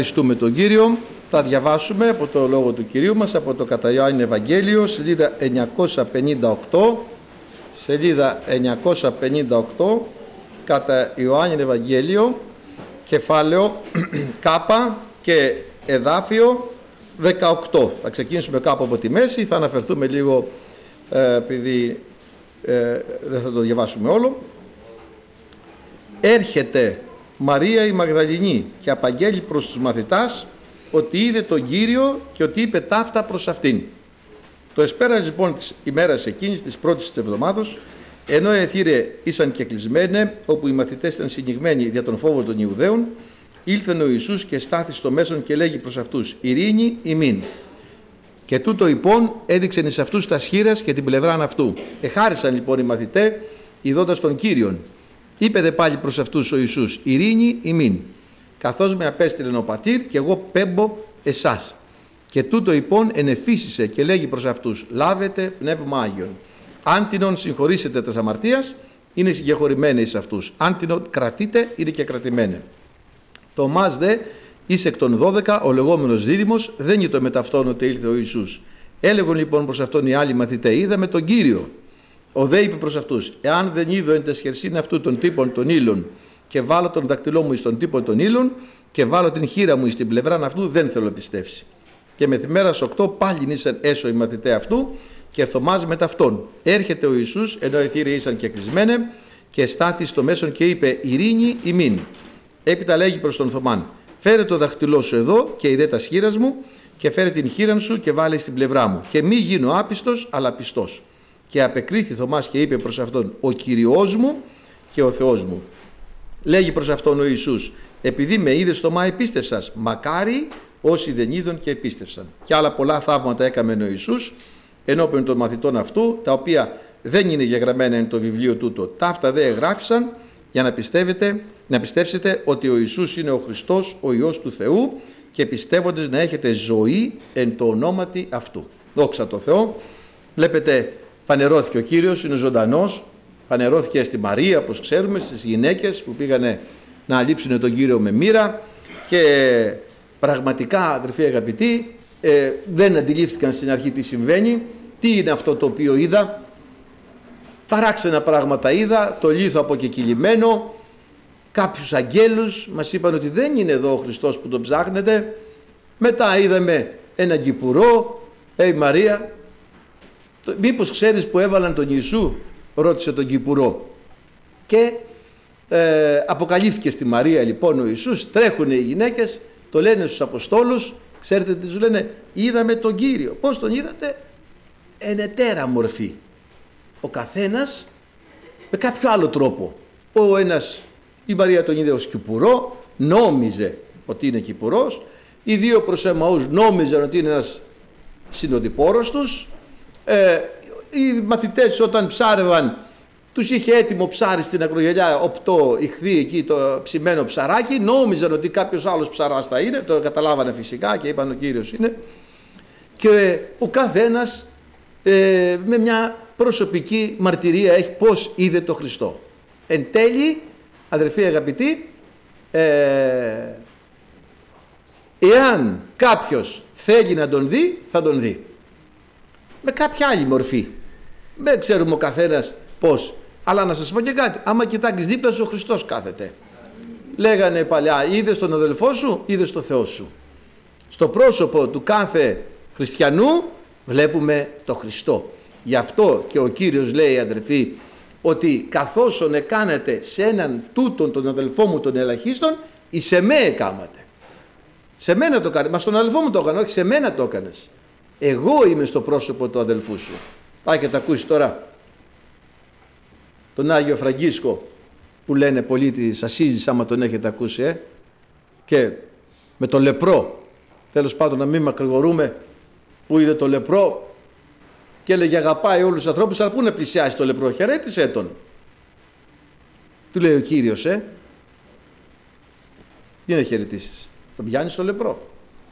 Ευχαριστούμε τον Κύριο. Θα διαβάσουμε από το λόγο του Κυρίου μας, από το κατά Ιωάννη Ευαγγέλιο, σελίδα 958, σελίδα 958, κατά Ιωάννη Ευαγγέλιο, κεφάλαιο Κάπα και εδάφιο 18. Θα ξεκινήσουμε κάπου από τη μέση, θα αναφερθούμε λίγο, επειδή δεν θα το διαβάσουμε όλο. Έρχεται Μαρία η Μαγδαληνή και απαγγέλει προς τους μαθητάς ότι είδε τον Κύριο και ότι είπε ταύτα προς αυτήν. Το εσπέρας λοιπόν της ημέρας εκείνης της πρώτης της εβδομάδος, ενώ οι αιθήρε ήσαν και κλεισμένε, όπου οι μαθητές ήταν συνηγμένοι δια τον φόβο των Ιουδαίων, ήλθεν ο Ιησούς και στάθη στο μέσον και λέγει προς αυτούς: «Ειρήνη ημίν». Και τούτο λοιπόν έδειξεν εις αυτούς τα σχήρας και την πλευράν αυτού. Εχάρισαν λοιπόν οι μαθητέ ειδώντας τον Κύριον. Είπε δε πάλι προς αυτούς ο Ιησούς: «Ειρήνη ημίν. Καθώς με απέστειλεν ο Πατήρ και εγώ πέμπω εσάς». Και τούτο λοιπόν ενεφύσισε και λέγει προς αυτούς: «Λάβετε πνεύμα Άγιον. Αν τινον συγχωρήσετε τας αμαρτίας, είναι συγχωρημένοι εις αυτούς. Αν τινον κρατείτε, είναι και κρατημένοι». Θωμάς δε, εις εκ των 12, ο λεγόμενος δίδυμος, δεν ήτο με ταυτόν ότι ήλθε ο Ιησούς. Έλεγον λοιπόν προς αυτόν οι άλλοι μαθητέ: «Είδαμε τον Κύριο». Ο δε είπε προς αυτούς: «Εάν δεν είδω εν τεσχερσήν αυτού των τύπων των ύλων και βάλω τον δακτυλό μου εις τον τύπο των ύλων και βάλω την χείρα μου εις την πλευρά αυτού, δεν θέλω πιστεύσει». Και μεθημέρας 8 πάλι ήσαν έσω οι μαθητέ αυτού και Θωμάς με ταυτόν. Έρχεται ο Ιησούς, ενώ οι θύροι ήσαν και κλεισμένε, και στάθη στο μέσον και είπε: «Ειρήνη ημίν». Έπειτα λέγει προς τον Θωμάν: «Φέρε το δαχτυλό σου εδώ και ειδέ τα χείρας μου και φέρε την χείρα σου και βάλε στην πλευρά μου και μη γίνω άπιστος αλλά πιστός». Και απεκρίθη Θωμάς και είπε προς αυτόν: «Ο Κυριός μου και ο Θεός μου». Λέγει προς αυτόν ο Ιησούς: «Επειδή με είδες Θωμά επίστευσας, μακάρι όσοι δεν είδον και επίστευσαν». Και άλλα πολλά θαύματα έκαμε ο Ιησούς ενώπιον των μαθητών αυτού, τα οποία δεν είναι γεγραμμένα εν το βιβλίο τούτο. Ταύτα δε εγγράφησαν για να πιστεύσετε ότι ο Ιησούς είναι ο Χριστός, ο Υιός του Θεού, και πιστεύοντες να έχετε ζωή εν το ονόματι αυτού. Δόξα τω Θεώ. Βλέπετε, φανερώθηκε ο Κύριος, είναι ζωντανός, φανερώθηκε στη Μαρία, όπως ξέρουμε, στις γυναίκες που πήγανε να αλείψουν τον Κύριο με μοίρα, και πραγματικά, αδερφοί αγαπητοί, δεν αντιλήφθηκαν στην αρχή τι συμβαίνει, τι είναι αυτό το οποίο είδα. Παράξενα πράγματα είδα, το λίθο αποκεκυλιμένο, κάποιους αγγέλους, μας είπαν ότι δεν είναι εδώ ο Χριστός που τον ψάχνετε. Μετά είδαμε έναν κυπουρό. Μαρία, μήπως ξέρεις που έβαλαν τον Ιησού? Ρώτησε τον κυπουρό. Και αποκαλύφθηκε στη Μαρία λοιπόν ο Ιησούς. Τρέχουν οι γυναίκες, το λένε στους Αποστόλους. Ξέρετε τι τους λένε? «Είδαμε τον Κύριο». Πώς τον είδατε? Εν ετέρα μορφή. Ο καθένας με κάποιο άλλο τρόπο. Ο ένας, η Μαρία τον είδε ως κυπουρό, νόμιζε ότι είναι κυπουρός. Οι δύο προς Εμαούς νόμιζαν ότι είναι ένας συνοδοιπόρος τους. Οι μαθητές όταν ψάρευαν, τους είχε έτοιμο ψάρι στην ακρογελιά, οπτό ηχθή εκεί, το ψημένο ψαράκι, νόμιζαν ότι κάποιος άλλος ψαράς θα είναι, το καταλάβανε φυσικά και είπαν ο Κύριος είναι. Και ο καθένας με μια προσωπική μαρτυρία έχει πώς είδε το Χριστό. Εν τέλει, αδερφοί αγαπητοί, εάν κάποιος θέλει να τον δει, θα τον δει. Με κάποια άλλη μορφή. Δεν ξέρουμε ο καθένας πώς. Αλλά να σας πω και κάτι. Άμα κοιτάξεις δίπλα σου, ο Χριστός κάθεται. Λέγανε παλιά: είδες τον αδελφό σου, είδες τον Θεό σου. Στο πρόσωπο του κάθε χριστιανού βλέπουμε το Χριστό. Γι' αυτό και ο Κύριος λέει, αδελφοί, ότι καθώς εκάνετε σε έναν τούτον τον αδελφό μου τον ελαχίστον, εις εμέ εκάματε. Σε μένα το κάνετε. Μα στον αδελφό μου το έκανα, όχι σε μένα το έκανες. Εγώ είμαι στο πρόσωπο του αδελφού σου. Πάει και τα ακούσει τώρα τον Άγιο Φραγκίσκο που λένε πολλοί της Ασσίζης, άμα τον έχετε ακούσει, και με τον λεπρό, τέλος πάντων να μην μακρηγορούμε, που είδε τον λεπρό και έλεγε αγαπάει όλους τους ανθρώπους, αλλά πού να πλησιάσει τον λεπρό? Χαιρέτησε τον. Του λέει ο Κύριος, τι να χαιρετήσεις? Τον πιάνεις τον λεπρό.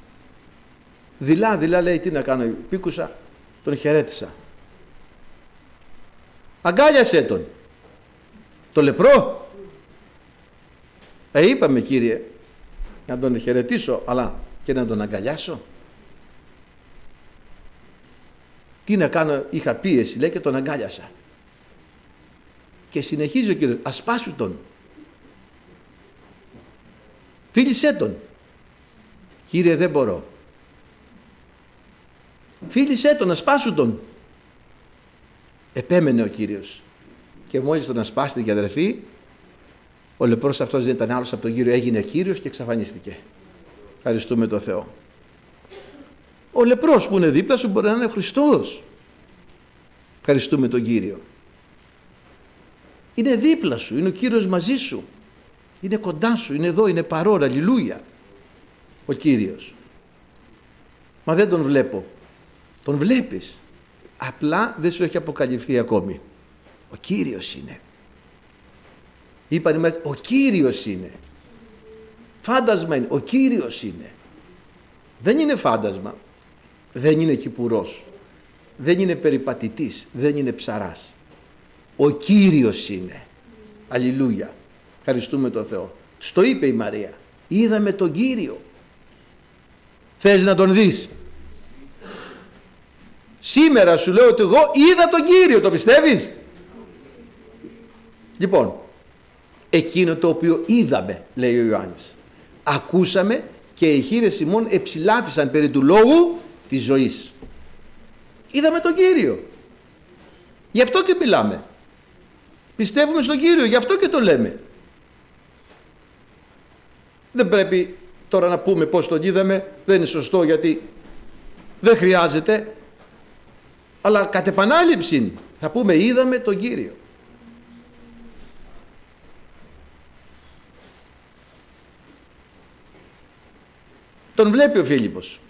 Δειλά λέει, τι να κάνω? Πήκουσα, τον χαιρέτησα. Αγκάλιασε τον. Το λεπρό. Είπαμε, Κύριε, να τον χαιρετήσω, αλλά και να τον αγκαλιάσω. Τι να κάνω, είχα πίεση, λέει, και τον αγκάλιασα. Και συνεχίζει ο Κύριος, ασπάσου τον. Φίλησέ τον. Κύριε, δεν μπορώ. Φίλησέ τον, ασπάσου τον. Επέμενε ο Κύριος. Και μόλις τον ασπάστηκε, αδερφοί, ο λεπρός αυτός δεν ήταν άλλος από τον Κύριο, έγινε Κύριος και εξαφανίστηκε. Ευχαριστούμε τον Θεό. Ο λεπρός που είναι δίπλα σου μπορεί να είναι ο Χριστός. Ευχαριστούμε τον Κύριο. Είναι δίπλα σου, είναι ο Κύριος μαζί σου. Είναι κοντά σου, είναι εδώ, είναι παρόν, αλληλούια. Ο Κύριος. Μα δεν τον βλέπω. Τον βλέπεις. Απλά δεν σου έχει αποκαλυφθεί ακόμη. Ο Κύριος είναι. Είπαν, ο Κύριος είναι. Φάντασμα είναι. Ο Κύριος είναι. Δεν είναι φάντασμα. Δεν είναι κυπουρός. Δεν είναι περιπατητής. Δεν είναι ψαράς. Ο Κύριος είναι. Αλληλούια. Ευχαριστούμε τον Θεό. Τους το είπε η Μαρία. Είδαμε τον Κύριο. Θες να τον δεις? Σήμερα σου λέω ότι εγώ είδα τον Κύριο. Το πιστεύεις? Λοιπόν, εκείνο το οποίο είδαμε, λέει ο Ιωάννης, ακούσαμε και οι χείλες ημών εψηλάφισαν περί του λόγου της ζωής. Είδαμε τον Κύριο. Γι' αυτό και μιλάμε. Πιστεύουμε στον Κύριο, γι' αυτό και το λέμε. Δεν πρέπει τώρα να πούμε πώς τον είδαμε, δεν είναι σωστό, γιατί δεν χρειάζεται, αλλά κατ' επανάληψη θα πούμε είδαμε τον Κύριο. Τον βλέπει ο Φίλιππος.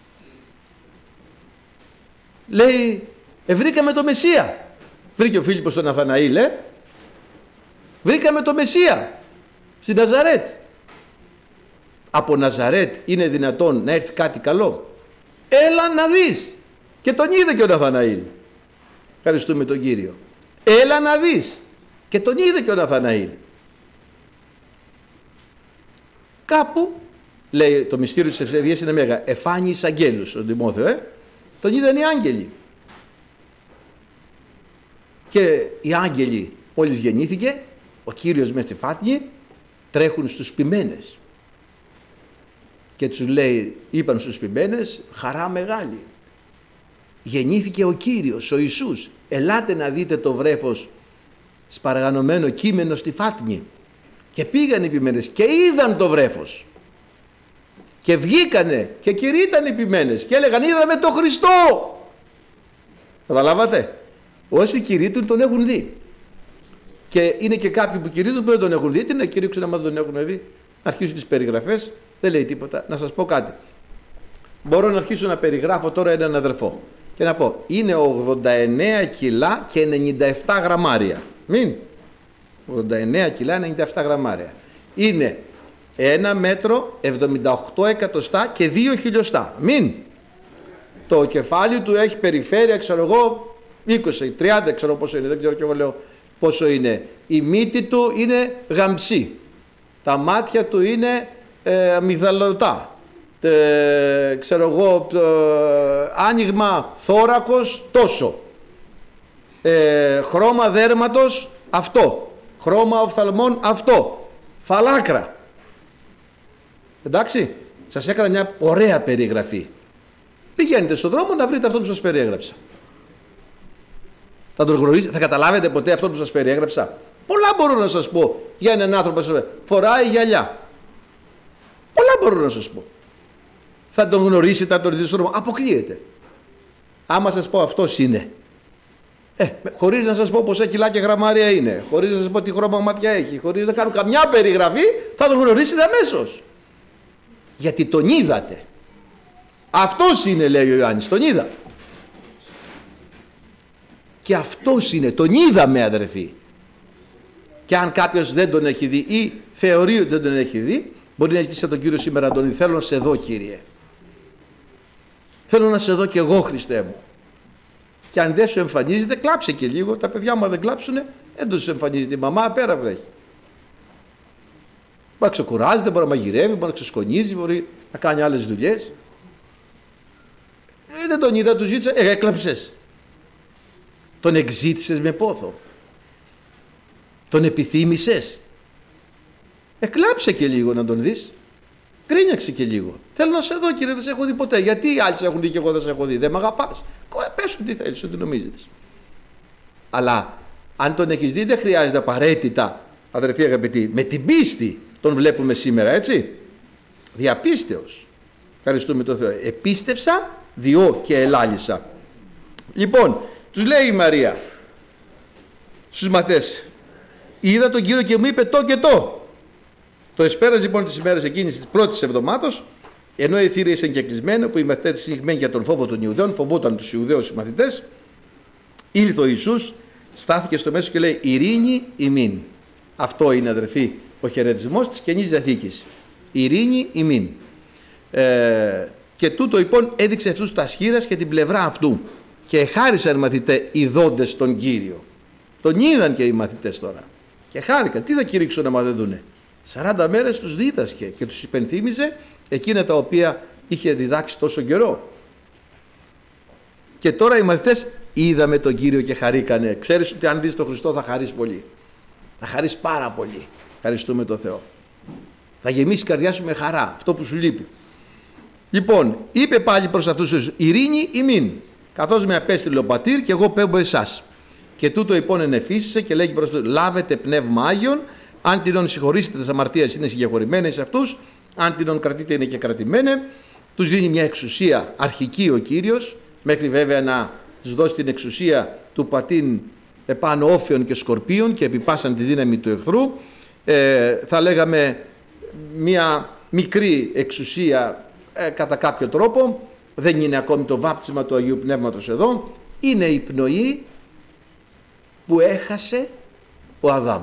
Λέει, βρήκαμε το Μεσσία. Βρήκε ο Φίλιππος τον Ναθαναήλ, βρήκαμε το Μεσσία στη Ναζαρέτ. Από Ναζαρέτ είναι δυνατόν να έρθει κάτι καλό? Έλα να δεις. Και τον είδε και ο Ναθαναήλ. Ευχαριστούμε τον Κύριο. Έλα να δεις. Και τον είδε και ο Ναθαναήλ. Κάπου, λέει, το μυστήριο της ευσεβίας είναι μέγα. Εφάνει εις αγγέλους ο Τιμόθεο, τον είδαν οι άγγελοι. Και οι άγγελοι μόλις γεννήθηκε, ο Κύριος μες στη φάτνη, τρέχουν στους ποιμένες. Και τους λέει, είπαν στους ποιμένες, χαρά μεγάλη. Γεννήθηκε ο Κύριος, ο Ιησούς. Ελάτε να δείτε το βρέφος σπαργανωμένο κείμενο στη φάτνη. Και πήγαν οι ποιμένες και είδαν το βρέφος. Και βγήκανε και κηρύταν οι ποιμένες και έλεγαν, είδαμε τον Χριστό. Καταλάβατε? Όσοι κηρύττουν τον έχουν δει. Και είναι και κάποιοι που κηρύττουν που δεν τον έχουν δει. Τι να κηρύξουν άμα δεν τον έχουν δει? Να αρχίσουν τις περιγραφές. Δεν λέει τίποτα. Να σας πω κάτι. Μπορώ να αρχίσω να περιγράφω τώρα έναν αδερφό και να πω, είναι 89 κιλά και 97 γραμμάρια. Μην. 89 κιλά, 97 γραμμάρια. Είναι 1 μέτρο 78 εκατοστά και 2 χιλιοστά. Μην. Το κεφάλι του έχει περιφέρεια, ξέρω εγώ, 20, 30, ξέρω πόσο είναι, δεν ξέρω και εγώ λέω πόσο είναι. Η μύτη του είναι γαμψή. Τα μάτια του είναι αμυγδαλωτά. Ξέρω εγώ, άνοιγμα θώρακος τόσο. Χρώμα δέρματος αυτό. Χρώμα οφθαλμών αυτό. Φαλάκρα. Εντάξει, σας έκανα μια ωραία περιγραφή. Πηγαίνετε στον δρόμο να βρείτε αυτό που σας περιέγραψα. Θα τον γνωρίζετε, θα καταλάβετε ποτέ αυτό που σας περιέγραψα? Πολλά μπορώ να σας πω για έναν άνθρωπο που φοράει γυαλιά. Πολλά μπορώ να σας πω. Θα τον γνωρίσετε, θα τον δείτε στον δρόμο? Αποκλείεται. Άμα σας πω αυτός είναι. Χωρίς να σας πω πόσα κιλά και γραμμάρια είναι, χωρίς να σας πω τι χρώμα μάτια έχει, χωρίς να κάνω καμιά περιγραφή, θα τον γνωρίσετε αμέσως. Γιατί τον είδατε. Αυτός είναι, λέει ο Ιωάννης, τον είδα. Και αυτός είναι, τον είδαμε, αδερφοί. Και αν κάποιος δεν τον έχει δει ή θεωρεί ότι δεν τον έχει δει, μπορεί να ζητήσει από τον Κύριο σήμερα να τον δει. Θέλω να σε δω, Κύριε. Θέλω να σε δω κι εγώ, Χριστέ μου. Και αν δεν σου εμφανίζεται, κλάψε και λίγο. Τα παιδιά μου δεν κλάψουνε, δεν τους εμφανίζεται. Η μαμά πέρα βρέχει. να ξεκουράζεται, μπορεί να μαγειρεύει, μπορεί να ξεσκονίζει, μπορεί να κάνει άλλες δουλειές. Δεν τον είδα, του ζήτησα, έκλαψες. Τον εξήτησες με πόθο. Τον επιθύμησες. Κλάψε και λίγο να τον δεις. Γκρίνιαξε και λίγο. Θέλω να σε δω, κύριε, δεν σε έχω δει ποτέ. Γιατί οι άλλοι σε έχουν δει και εγώ δεν σε έχω δει? Δεν με αγαπάς? Πες τι θέλεις, ό,τι νομίζεις. Αλλά αν τον έχεις δει, δεν χρειάζεται απαραίτητα, αδερφοί αγαπητοί, με την πίστη τον βλέπουμε σήμερα, έτσι. Διαπίστεως. Ευχαριστούμε τον Θεό. Επίστευσα, διώ και ελάλησα. Λοιπόν, τους λέει η Μαρία στους μαθητές, είδα τον Κύριο και μου είπε το και το. Το εσπέρας λοιπόν τις ημέρες εκείνης της πρώτης εβδομάδος, ενώ οι θύριες εγκεκλεισμένοι, που οι μαθητές συγχυμένοι για τον φόβο των Ιουδαίων, φοβόταν τους Ιουδαίους οι μαθητές, ήλθε ο Ιησούς, στάθηκε στο μέσο και λέει ειρήνη ημίν. Αυτό είναι, αδερφοί, ο χαιρετισμός της Καινής Διαθήκης. Ειρήνη ημίν. Και τούτο λοιπόν έδειξε αυτούς τα σχήρας και την πλευρά αυτού. Και χάρισαν μαθητές ειδώντες τον Κύριο. Τον είδαν και οι μαθητές τώρα. Και χάρηκαν. Τι θα κηρύξουν άμα δεν δούνε? 40 μέρες τους δίδασκε και τους υπενθύμιζε εκείνα τα οποία είχε διδάξει τόσο καιρό. Και τώρα οι μαθητές είδαμε τον Κύριο και χαρήκανε. Ξέρεις ότι αν δεις τον Χριστό θα χαρείς πολύ. Θα χαρείς πάρα πολύ. Ευχαριστούμε τον Θεό. Θα γεμίσει η καρδιά σου με χαρά. Αυτό που σου λείπει. Λοιπόν, είπε πάλι προς αυτούς τους ειρήνη ημίν. Καθώς με απέστειλε ο πατήρ και εγώ πέμπω εσάς. Και τούτο λοιπόν ενεφύσισε και λέγει προς τους, λάβετε πνεύμα Άγιον. Αν τινον συγχωρήσετε τις αμαρτίες είναι συγχωρημένες σε αυτούς. Αν τινον κρατείτε είναι και κρατημένε. Τους δίνει μια εξουσία αρχική ο Κύριος. Μέχρι βέβαια να τους δώσει την εξουσία του πατήν επάνω όφεων και σκορπίων και επιπάσαν τη δύναμη του εχθρού. Θα λέγαμε μια μικρή εξουσία κατά κάποιο τρόπο. Δεν είναι ακόμη το βάπτισμα του Αγίου Πνεύματος εδώ. Είναι η πνοή που έχασε ο Αδάμ.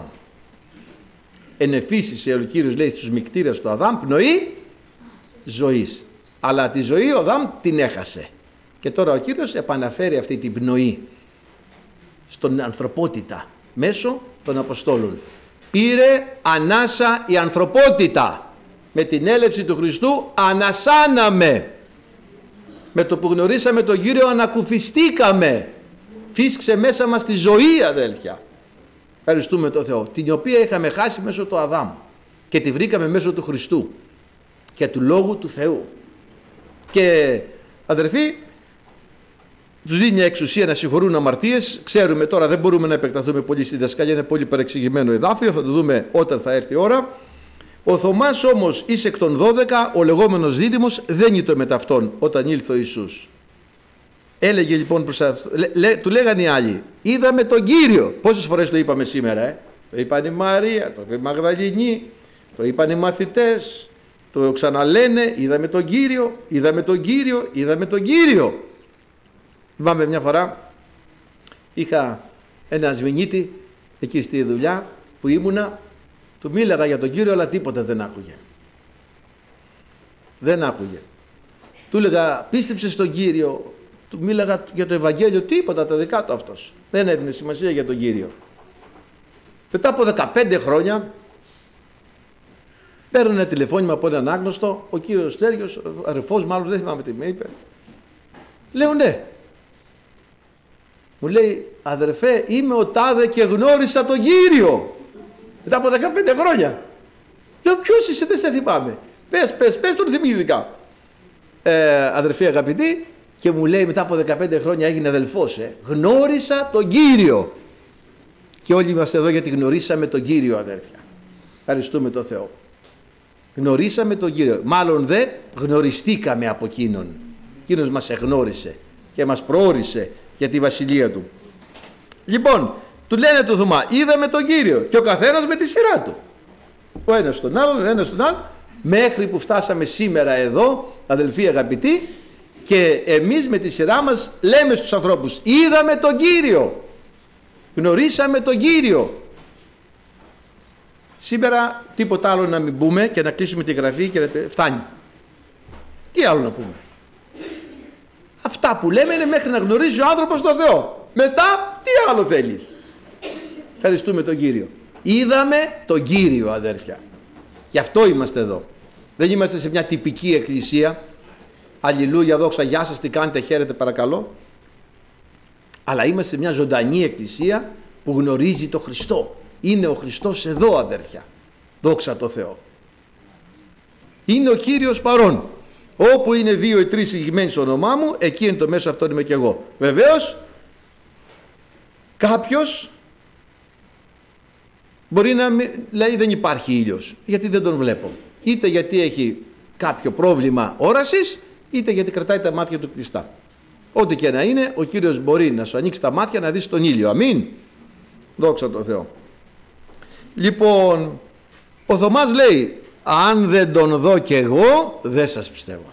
Ενεφύσισε ο Κύριος, λέει στους μικτήρες του Αδάμ, πνοή ζωής. Αλλά τη ζωή ο Αδάμ την έχασε. Και τώρα ο Κύριος επαναφέρει αυτή την πνοή στον ανθρωπότητα μέσω των Αποστόλων. Πήρε ανάσα η ανθρωπότητα. Με την έλευση του Χριστού ανασάναμε. Με το που γνωρίσαμε τον Κύριο ανακουφιστήκαμε. Φύσκησε μέσα μας τη ζωή, αδέλφια. Ευχαριστούμε τον Θεό. Την οποία είχαμε χάσει μέσω του Αδάμ. Και τη βρήκαμε μέσω του Χριστού. Και του Λόγου του Θεού. Και αδερφοί, τους δίνει μια εξουσία να συγχωρούν αμαρτίες. Ξέρουμε τώρα, δεν μπορούμε να επεκταθούμε πολύ στη διδασκαλία, είναι πολύ παρεξηγημένο εδάφιο, θα το δούμε όταν θα έρθει η ώρα. Ο Θωμάς όμως εις εκ των 12, ο λεγόμενος δίδυμος, δεν ήταν με ταυτόν όταν ήλθε ο Ιησούς. Έλεγε λοιπόν προς αυτό, του λέγανε οι άλλοι, είδαμε τον Κύριο. Πόσες φορές το είπαμε σήμερα? Το είπαν η Μαρία, το είπε η Μαγδαληνή, το είπαν οι μαθητές, το ξαναλένε, είδαμε τον Κύριο, είδαμε τον Κύριο, είδαμε τον Κύριο. Θυμάμαι μια φορά, είχα ένα σμηνίτη εκεί στη δουλειά που ήμουνα, του μίλαγα για τον Κύριο αλλά τίποτα δεν άκουγε. Δεν άκουγε. Του έλεγα πίστεψε στον Κύριο, του μίλαγα για το Ευαγγέλιο, τίποτα τα δικά του αυτός. Δεν έδινε σημασία για τον Κύριο. Μετά από 15 χρόνια παίρνω ένα τηλεφώνημα από έναν άγνωστο, ο κύριος Στέργιος, ο αρεφός μάλλον, δεν θυμάμαι τι με είπε. Λέω ναι. Μου λέει, αδερφέ, είμαι ο τάδε και γνώρισα τον Κύριο. Μετά από 15 χρόνια. Λέω, ποιος είσαι, δεν σε θυμάμαι. Πες, τον θυμήθηκα. Αδερφοί αγαπητοί, και μου λέει μετά από 15 χρόνια έγινε αδελφός. Γνώρισα τον Κύριο. Και όλοι είμαστε εδώ γιατί γνωρίσαμε τον Κύριο, αδέρφια. Ευχαριστούμε τον Θεό. Γνωρίσαμε τον Κύριο. Μάλλον δεν γνωριστήκαμε από εκείνον. Εκείνος μας εγνώρισε και μας προώρισε για τη βασιλεία του. Λοιπόν, του λένε του Θωμά, είδαμε τον Κύριο, και ο καθένας με τη σειρά του. Ο ένας τον άλλον, ο ένας τον άλλον, μέχρι που φτάσαμε σήμερα εδώ, αδελφοί αγαπητοί, και εμείς με τη σειρά μας λέμε στους ανθρώπους, είδαμε τον Κύριο, γνωρίσαμε τον Κύριο. Σήμερα τίποτα άλλο να μην πούμε και να κλείσουμε τη γραφή και φτάνει. Τι άλλο να πούμε? Αυτά που λέμε είναι μέχρι να γνωρίζει ο άνθρωπος τον Θεό. Μετά τι άλλο θέλεις? Ευχαριστούμε τον Κύριο. Είδαμε τον Κύριο, αδέρφια. Γι' αυτό είμαστε εδώ. Δεν είμαστε σε μια τυπική εκκλησία. Αλληλούια, δόξα, γεια σας, τι κάνετε, χαίρετε παρακαλώ. Αλλά είμαστε σε μια ζωντανή εκκλησία που γνωρίζει το Χριστό. Είναι ο Χριστός εδώ, αδέρφια. Δόξα τω Θεώ. Είναι ο Κύριος παρών. Όπου είναι 2 ή 3 ηγημένοι στο όνομά μου, εκεί είναι το μέσο, αυτό είμαι και εγώ. Βεβαίως, κάποιος μπορεί να λέει δεν υπάρχει ήλιος, γιατί δεν τον βλέπω. Είτε γιατί έχει κάποιο πρόβλημα όρασης, είτε γιατί κρατάει τα μάτια του κλειστά. Ό,τι και να είναι, ο Κύριος μπορεί να σου ανοίξει τα μάτια να δεις τον ήλιο. Αμήν. Δόξα τω Θεώ. Λοιπόν, ο Θωμάς λέει, αν δεν τον δω κι εγώ, δεν σας πιστεύω.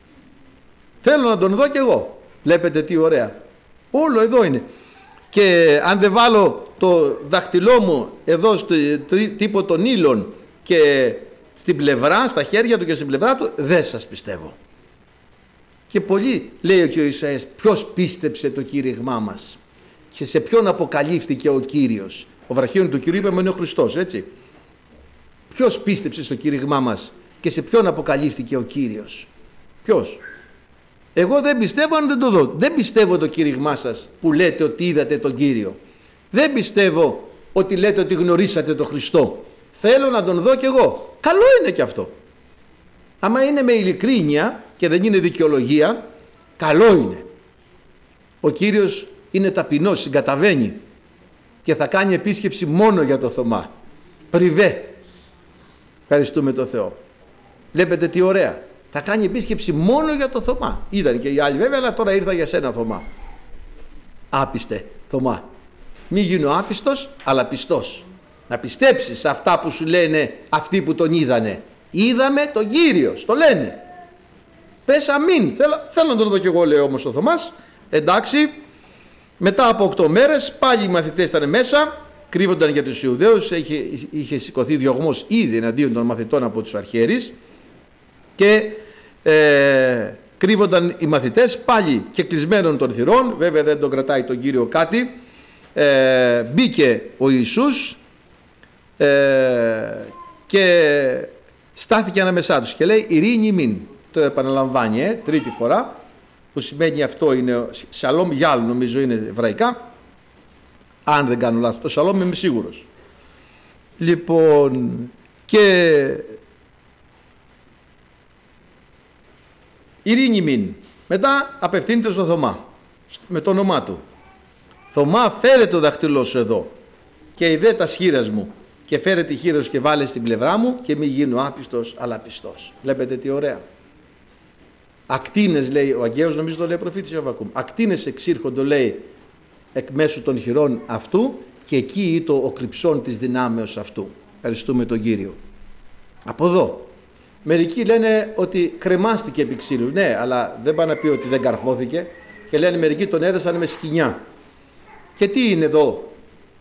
Θέλω να τον δω κι εγώ. Βλέπετε τι ωραία. Όλο εδώ είναι. Και αν δεν βάλω το δάχτυλό μου εδώ στο τύπο των ήλων και στην πλευρά, στα χέρια του και στην πλευρά του, δεν σας πιστεύω. Και πολύ λέει και ο Ισαΐας, ποιος πίστεψε το κήρυγμά μας και σε ποιον αποκαλύφθηκε ο Κύριος. Ο βραχίων του Κυρίου είπαμε είναι ο Χριστός, έτσι. Ποιος πίστεψε στο κήρυγμά μας και σε ποιον αποκαλύφθηκε ο Κύριος. Ποιος. Εγώ δεν πιστεύω αν δεν το δω. Δεν πιστεύω το κήρυγμά σας που λέτε ότι είδατε τον Κύριο. Δεν πιστεύω ότι λέτε ότι γνωρίσατε τον Χριστό. Θέλω να τον δω κι εγώ. Καλό είναι κι αυτό. Άμα είναι με ειλικρίνεια και δεν είναι δικαιολογία, καλό είναι. Ο Κύριος είναι ταπεινός, συγκαταβαίνει και θα κάνει επίσκεψη μόνο για το Θωμά. Πριβέ. Ευχαριστούμε τον Θεό. Βλέπετε τι ωραία. Θα κάνει επίσκεψη μόνο για το Θωμά. Είδαν και οι άλλοι βέβαια, αλλά τώρα ήρθα για σένα Θωμά. Άπιστε Θωμά. Μη γίνω άπιστος, αλλά πιστός. Να πιστέψεις σε αυτά που σου λένε αυτοί που τον είδανε. Είδαμε τον Κύριο, το λένε. Πες αμήν. Θέλω να τον δω κι εγώ, λέει όμως ο Θωμάς. Εντάξει. Μετά από 8 μέρες πάλι οι μαθητές ήταν μέσα. Κρύβονταν για τους Ιουδαίους. Είχε σηκωθεί διωγμός ήδη εναντίον των μαθητών από τους αρχιερείς. Και κρύβονταν οι μαθητές πάλι και κλεισμένων των θυρών. Βέβαια δεν τον κρατάει τον Κύριο κάτι. Μπήκε ο Ιησούς και στάθηκε ανάμεσά τους και λέει ειρήνη μην. Το επαναλαμβάνει τρίτη φορά, που σημαίνει αυτό είναι σαλόμ γιάλ, νομίζω είναι εβραϊκά, αν δεν κάνω λάθος. Το σαλόμ είμαι σίγουρος. Λοιπόν, και ειρήνη μην. Μετά απευθύνεται στο Θωμά με το όνομά του. Θωμά, φέρε το δαχτυλό σου εδώ και ιδέ τα σχήρας μου και φέρε τη χείρα σου και βάλε στην πλευρά μου και μη γίνω άπιστος αλλά πιστός. Βλέπετε τι ωραία. Ακτίνες, λέει ο Αγγαίος, νομίζω το λέει ο προφήτης Ιωβακούμ. Ακτίνες εξήρχοντο, λέει, εκ μέσου των χειρών αυτού και εκεί ήτο ο κρυψών της δυνάμεως αυτού. Ευχαριστούμε τον Κύριο. Από εδώ. Μερικοί λένε ότι κρεμάστηκε επί ξύλου. Ναι, αλλά δεν πάνε να πει ότι δεν καρφώθηκε. Και λένε μερικοί τον έδεσαν με σκοινιά. Και τι είναι εδώ.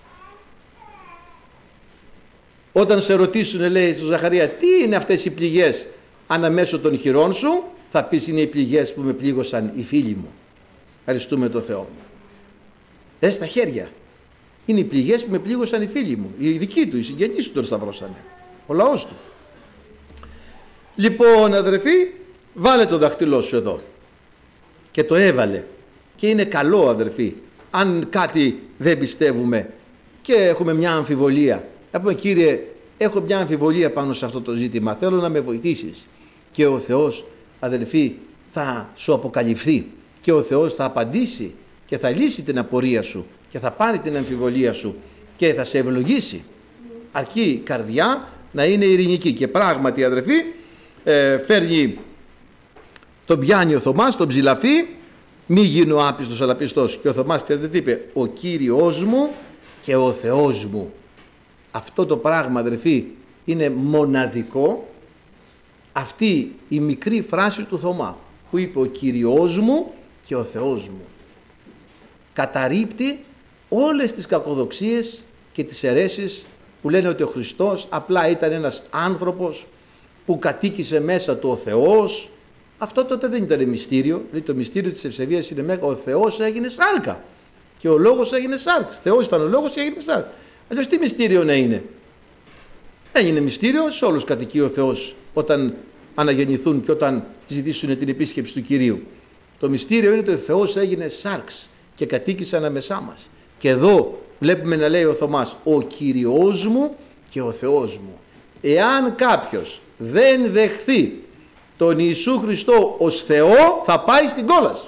Όταν σε ρωτήσουν, λέει στον Ζαχαρία, τι είναι αυτές οι πληγές αναμέσω των χειρών σου, θα πεις είναι οι πληγές που με πλήγωσαν οι φίλοι μου. Ευχαριστούμε τον Θεό. Στα χέρια. Είναι οι πληγές που με πλήγωσαν οι φίλοι μου. Οι δικοί του, οι συγγενείς του τον σταυρώσανε. Ο λαός του. Λοιπόν, αδερφοί, βάλε το δαχτυλό σου εδώ. Και το έβαλε. Και είναι καλό, αδερφοί, αν κάτι δεν πιστεύουμε και έχουμε μια αμφιβολία. Να πούμε, Κύριε, έχω μια αμφιβολία πάνω σε αυτό το ζήτημα. Θέλω να με βοηθήσεις. Και ο Θεός, αδελφοί, θα σου αποκαλυφθεί. Και ο Θεός θα απαντήσει και θα λύσει την απορία σου και θα πάρει την αμφιβολία σου και θα σε ευλογήσει. Αρκεί η καρδιά να είναι ειρηνική. Και πράγματι, αδελφοί, φέρνει, τον πιάνει ο Θωμάς, τον ψηλαφεί, μη γίνω άπιστος αλλά πιστός. Και ο Θωμάς, ξέρετε τι είπε, ο Κύριος μου και ο Θεός μου. Αυτό το πράγμα, αδελφοί, είναι μοναδικό. Αυτή η μικρή φράση του Θωμά που είπε ο Κύριος μου και ο Θεός μου καταρρίπτει όλες τις κακοδοξίες και τις αιρέσεις που λένε ότι ο Χριστός απλά ήταν ένας άνθρωπος που κατοίκησε μέσα του ο Θεός. Αυτό τότε δεν ήταν μυστήριο. Δηλαδή το μυστήριο της ευσεβίας είναι μέγα. Ο Θεός έγινε σάρκα και ο Λόγος έγινε σάρκα. Θεός ήταν ο Λόγος και έγινε σάρκα. Αλλιώς τι μυστήριο να είναι. Έγινε μυστήριο, σε όλους κατοικεί ο Θεός όταν αναγεννηθούν και όταν ζητήσουν την επίσκεψη του Κυρίου. Το μυστήριο είναι ότι ο Θεός έγινε σάρξ και κατοίκησε ανάμεσά μας. Και εδώ βλέπουμε να λέει ο Θωμάς, ο Κύριος μου και ο Θεός μου. Εάν κάποιος δεν δεχθεί τον Ιησού Χριστό ως Θεό, θα πάει στην κόλαση.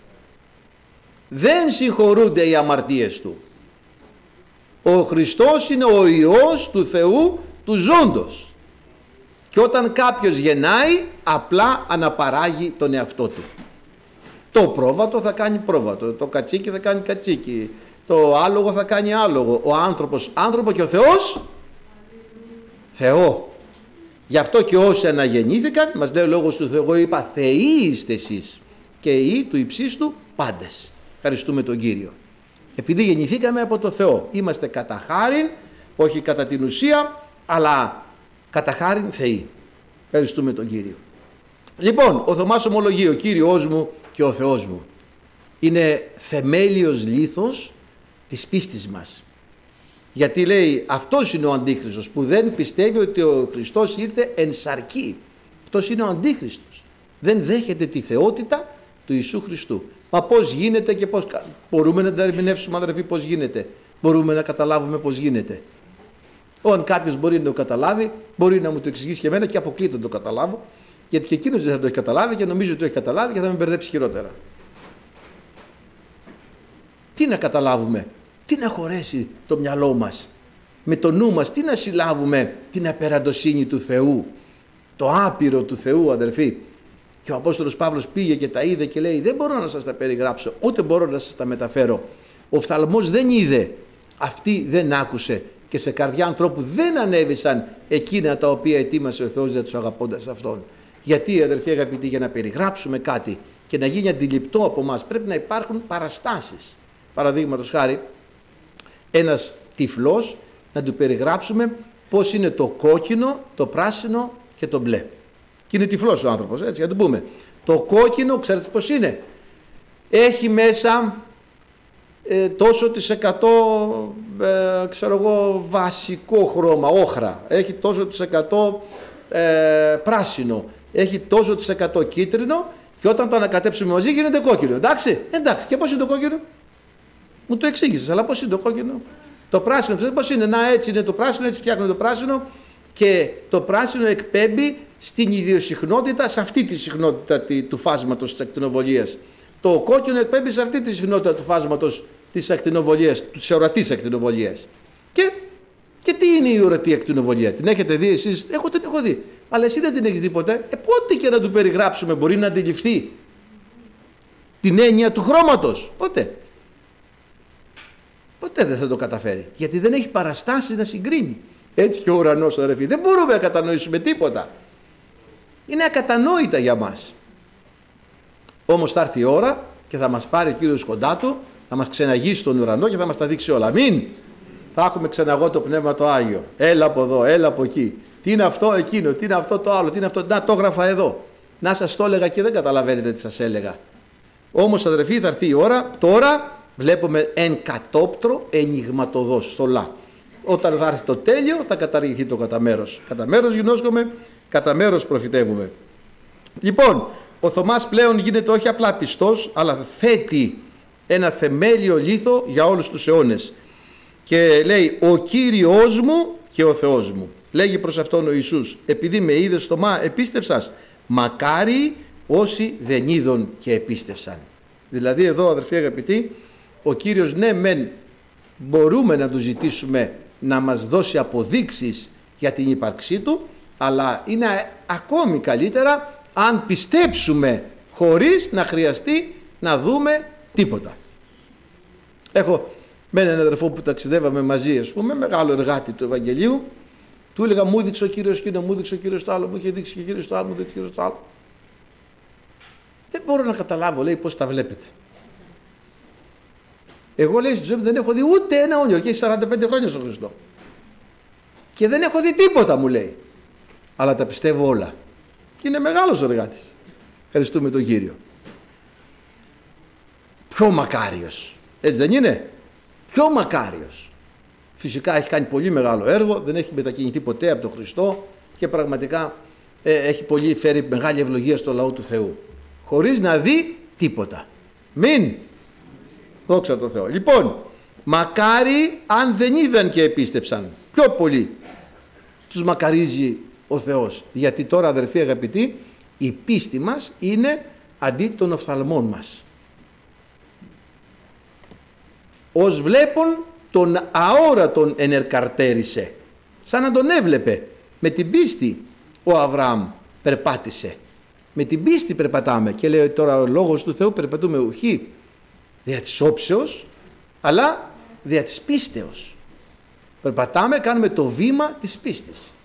Δεν συγχωρούνται οι αμαρτίες του. Ο Χριστός είναι ο Υιός του Θεού του ζώντος. Και όταν κάποιος γεννάει, απλά αναπαράγει τον εαυτό του. Το πρόβατο θα κάνει πρόβατο, το κατσίκι θα κάνει κατσίκι, το άλογο θα κάνει άλογο, ο άνθρωπος άνθρωπο και ο Θεός Θεό. Γι' αυτό και όσοι αναγεννήθηκαν, μας λέει ο λόγος του Θεού, εγώ είπα θεοί είστε εσείς και οι του υψίστου πάντες. Ευχαριστούμε τον Κύριο. Επειδή γεννηθήκαμε από το Θεό, είμαστε κατά χάριν, όχι κατά την ουσία, αλλά κατά χάριν θεοί. Ευχαριστούμε τον Κύριο. Λοιπόν, ο Θωμάς ομολογεί, ο Κύριος μου και ο Θεός μου. Είναι θεμέλιος λίθος της πίστης μας. Γιατί λέει, αυτός είναι ο Αντίχριστος που δεν πιστεύει ότι ο Χριστός ήρθε εν σαρκή. Αυτός είναι ο Αντίχριστος. Δεν δέχεται τη θεότητα του Ιησού Χριστού. Μα πώς γίνεται και πώς μπορούμε να τα ερμηνεύσουμε, αδερφοί, πώς γίνεται. Μπορούμε να καταλάβουμε πώς γίνεται. Αν κάποιος μπορεί να το καταλάβει, μπορεί να μου το εξηγήσει και εμένα και αποκλείται να το καταλάβω, γιατί και εκείνος δεν θα το έχει καταλάβει και νομίζω ότι το έχει καταλάβει και θα με μπερδέψει χειρότερα. Τι να καταλάβουμε, τι να χωρέσει το μυαλό μας, με το νου μας, τι να συλλάβουμε την απεραντοσύνη του Θεού, το άπειρο του Θεού, αδερφοί. Και ο Απόστολος Παύλος πήγε και τα είδε και λέει, δεν μπορώ να σας τα περιγράψω, ούτε μπορώ να σας τα μεταφέρω. Ο οφθαλμός δεν είδε, αυτή δεν άκουσε και σε καρδιά ανθρώπου δεν ανέβησαν εκείνα τα οποία ετοίμασε ο Θεός για τους αγαπώντας Αυτόν. Γιατί, αδερφοί αγαπητοί, για να περιγράψουμε κάτι και να γίνει αντιληπτό από μας πρέπει να υπάρχουν παραστάσεις. Παραδείγματος χάρη, ένας τυφλός να του περιγράψουμε πώς είναι το κόκκινο, το πράσινο και το μπλε. Και είναι τυφλός ο άνθρωπος, έτσι, να του πούμε. Το κόκκινο, ξέρετε πώς είναι. Έχει μέσα τόσο της 100 ξέρω εγώ, βασικό χρώμα, όχρα. Έχει τόσο της 100 πράσινο. Έχει τόσο της 100 κίτρινο και όταν το ανακατέψουμε μαζί γίνεται κόκκινο. Εντάξει, εντάξει. Και πώς είναι το κόκκινο. Μου το εξήγησες, αλλά πώς είναι το κόκκινο. Το πράσινο, ξέρετε πώς είναι. Να, έτσι είναι το πράσινο, έτσι φτιάχνουμε το πράσινο και το πράσινο εκπέμπει στην ιδιοσυχνότητα, σε αυτή τη συχνότητα του φάσματος της ακτινοβολίας. Το κόκκινο εκπέμπει σε αυτή τη συχνότητα του φάσματος της ακτινοβολίας, της ορατής ακτινοβολίας. Και τι είναι η ορατή ακτινοβολία, την έχετε δει εσείς? Εγώ την έχω δει. Αλλά εσύ δεν την έχεις δει ποτέ. Πότε και να του περιγράψουμε μπορεί να αντιληφθεί την έννοια του χρώματος? Ποτέ. Ποτέ δεν θα το καταφέρει. Γιατί δεν έχει παραστάσεις να συγκρίνει. Έτσι και ο ουρανός, αδερφοί. Δεν μπορούμε να κατανοήσουμε τίποτα. Είναι ακατανόητα για μας. Όμως θα έρθει η ώρα και θα μας πάρει ο Κύριος κοντά του, θα μας ξεναγήσει στον ουρανό και θα μας τα δείξει όλα. Αμήν. Θα έχουμε ξεναγώ το Πνεύμα το Άγιο. Έλα από εδώ, έλα από εκεί. Τι είναι αυτό εκείνο, τι είναι αυτό το άλλο, τι είναι αυτό. Να το έγραφα εδώ. Να σας το έλεγα και δεν καταλαβαίνετε τι σας έλεγα. Όμως, αδερφοί, θα έρθει η ώρα. Τώρα βλέπουμε εν κατόπτρο ενιγματωδώς, στολά. Όταν θα έρθει το τέλειο θα καταργηθεί το κατά μέρος. Κατά μέρος γινώσκομαι, κατά μέρος προφητεύουμε. Λοιπόν, ο Θωμάς πλέον γίνεται όχι απλά πιστός, αλλά θέτει ένα θεμέλιο λίθο για όλους τους αιώνες. Και λέει, ο Κύριος μου και ο Θεός μου. Λέγει προς αυτόν ο Ιησούς, επειδή με είδες Θωμά επίστευσας, μακάρι όσοι δεν είδον και επίστευσαν. Δηλαδή εδώ, αδερφοί αγαπητοί, ο Κύριος ναι μεν μπορούμε να του ζητήσουμε να μας δώσει αποδείξεις για την ύπαρξή του, αλλά είναι ακόμη καλύτερα αν πιστέψουμε χωρίς να χρειαστεί να δούμε τίποτα. Έχω με έναν αδερφό που ταξιδεύαμε μαζί, ας πούμε, μεγάλο εργάτη του Ευαγγελίου, του έλεγα, μου έδειξε ο Κύριος εκείνο, μου έδειξε ο Κύριος το άλλο, μου είχε δείξει και ο Κύριος το άλλο, μου έδειξε ο Κύριος το άλλο. Δεν μπορώ να καταλάβω, λέει, πώς τα βλέπετε. Εγώ, λέει, στη ζωή μου δεν έχω δει ούτε ένα όνειρο και έχει 45 χρόνια στον Χριστό. Και δεν έχω δει τίποτα, μου λέει. Αλλά τα πιστεύω όλα. Και είναι μεγάλος ο εργάτης. Ευχαριστούμε τον Κύριο. Πιο μακάριος. Έτσι δεν είναι? Πιο μακάριος. Φυσικά έχει κάνει πολύ μεγάλο έργο, δεν έχει μετακινηθεί ποτέ από τον Χριστό και πραγματικά έχει φέρει μεγάλη ευλογία στο λαό του Θεού. Χωρίς να δει τίποτα. Μην. Δόξα τω Θεώ. Λοιπόν, μακάρι αν δεν είδαν και επίστεψαν. Πιο πολύ τους μακαρίζει ο Θεός. Γιατί τώρα, αδερφοί αγαπητοί, η πίστη μας είναι αντί των οφθαλμών μας. Ως βλέπουν τον αόρατον ενερκαρτέρισε. Σαν να τον έβλεπε. Με την πίστη ο Αβραάμ περπάτησε. Με την πίστη περπατάμε. Και λέει τώρα ο λόγος του Θεού, περπατούμε ουχή δια της όψεως, αλλά δια της πίστεως. Περπατάμε, κάνουμε το βήμα της πίστης.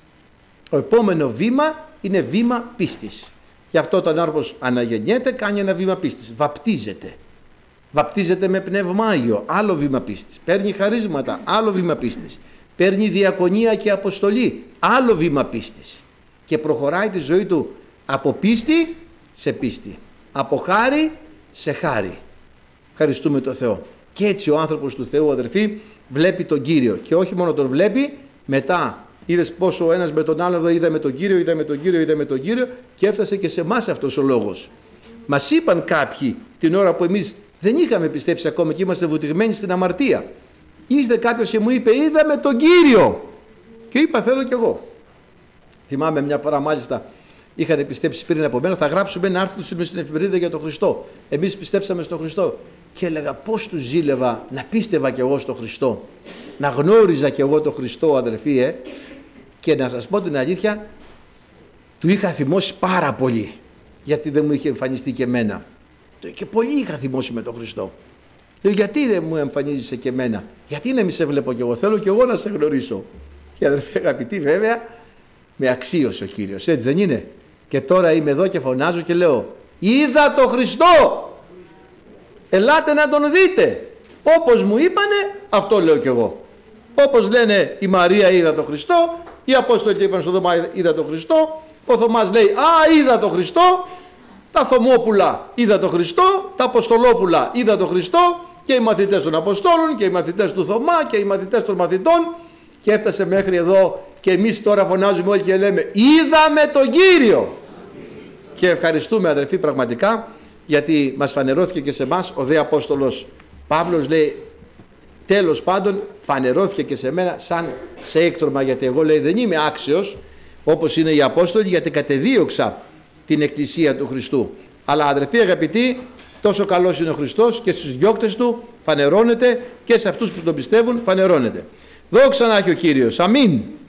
Το επόμενο βήμα είναι βήμα πίστης. Γι' αυτό όταν ο άνθρωπος αναγεννιέται κάνει ένα βήμα πίστης. Βαπτίζεται. Βαπτίζεται με πνεύμα Άγιο, άλλο βήμα πίστης. Παίρνει χαρίσματα, άλλο βήμα πίστης. Παίρνει διακονία και αποστολή, άλλο βήμα πίστης. Και προχωράει τη ζωή του από πίστη σε πίστη. Από χάρη σε χάρη. Ευχαριστούμε τον Θεό. Και έτσι ο άνθρωπος του Θεού, αδερφοί, βλέπει τον Κύριο. Και όχι μόνο τον βλέπει, μετά είδες πόσο ο ένας με τον άλλο είδαμε τον Κύριο, είδαμε τον Κύριο, είδαμε τον Κύριο, και έφτασε και σε εμάς αυτός ο λόγος. Μας είπαν κάποιοι την ώρα που εμείς δεν είχαμε πιστέψει ακόμα και είμαστε βουτυγμένοι στην αμαρτία. Ήρθε κάποιος και μου είπε, είδαμε τον Κύριο. Και είπα, θέλω κι εγώ. Θυμάμαι μια φορά μάλιστα, είχαν πιστέψει πριν από μένα, θα γράψουμε ένα άρθρο στην εφημερίδα για τον Χριστό. Εμείς πιστέψαμε στον Χριστό. Και έλεγα, πώς του ζήλευα να πίστευα κι εγώ στον Χριστό. Να γνώριζα κι εγώ τον Χριστό, αδερφοί, και να σας πω την αλήθεια, του είχα θυμώσει πάρα πολύ. Γιατί δεν μου είχε εμφανιστεί και εμένα. Και πολύ είχα θυμώσει με τον Χριστό. Λέω, γιατί δεν μου εμφανίζεσαι και εμένα? Γιατί να μη σε βλέπω κι εγώ? Θέλω κι εγώ να σε γνωρίσω. Και αδερφοί αγαπητοί, βέβαια, με αξίωσε ο Κύριος, έτσι δεν είναι? Και τώρα είμαι εδώ και φωνάζω και λέω, είδα τον Χριστό! Ελάτε να τον δείτε. Όπως μου είπανε, αυτό λέω κι εγώ. Όπως λένε η Μαρία είδα τον Χριστό, οι Απόστολοι είπαν στον Θωμά είδα τον Χριστό, ο Θωμάς λέει, α, είδα τον Χριστό, τα Θωμόπουλα είδα τον Χριστό, τα Αποστολόπουλα είδα τον Χριστό, και οι μαθητές των Αποστόλων και οι μαθητές του Θωμά και οι μαθητές των μαθητών, και έφτασε μέχρι εδώ. Και εμείς τώρα φωνάζουμε όλοι και λέμε, είδαμε τον Κύριο. Και ευχαριστούμε, αδερφοί, πραγματικά, γιατί μας φανερώθηκε και σε εμάς. Ο δε Απόστολος Παύλος λέει, τέλος πάντων φανερώθηκε και σε μένα σαν σε έκτρωμα, γιατί εγώ, λέει, δεν είμαι άξιος όπως είναι οι Απόστολοι, γιατί κατεδίωξα την Εκκλησία του Χριστού. Αλλά, αδερφοί αγαπητοί, τόσο καλός είναι ο Χριστός, και στους διώκτες του φανερώνεται, και σε αυτούς που τον πιστεύουν φανερώνεται. Δόξα να έχει ο Κύριος. Αμήν.